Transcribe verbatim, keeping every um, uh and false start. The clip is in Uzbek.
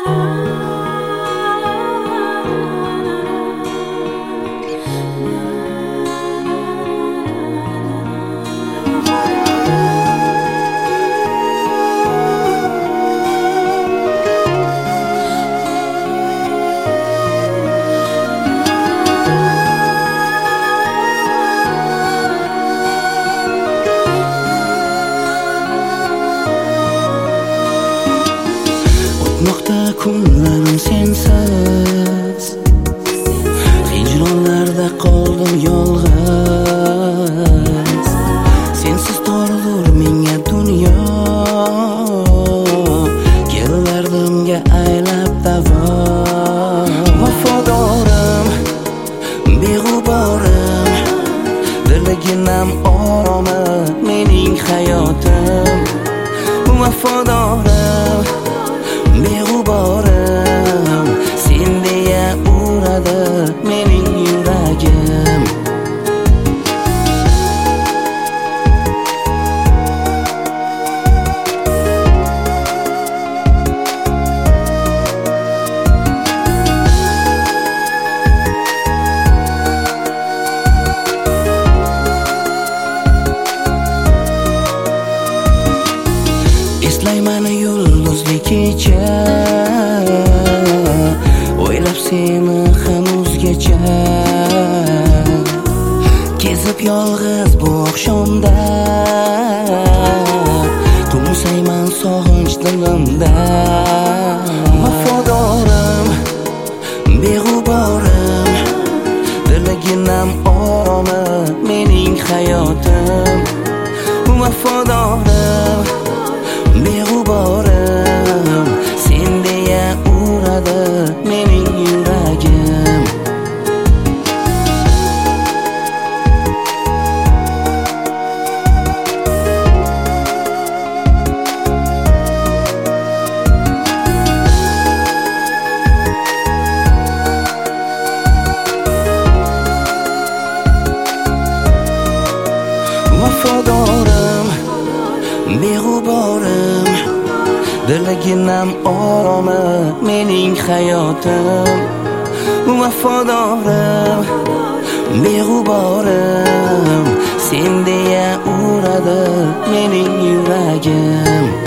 O'tmoqda kunlarim sensiz, hijronlarda qoldim yolg'iz. Sensiz tordir menga dunyo, kelardimga aylab davo. Vafodorim, beg'uborim, dilginam oromi mening hayotim. Vafodorim, beg'uborim, sen deya uradi mening yuragim. Eslayman yulduzli kecha, o'ylab seni hanuzgacha. Kezib yolg'iz bu oqshomda, qo'msayman sog'inch dilimda. Vafodorim, beg'uborim, dilginam oromi mening hayotim. Vafodorim, beg'uborim, sen deya uradi mening yuragim. Vafodorim, beg'uborim, dilginam oromi mening hayotim. Vafodorim, beg'uborim, sen deya uradi mening yuragim.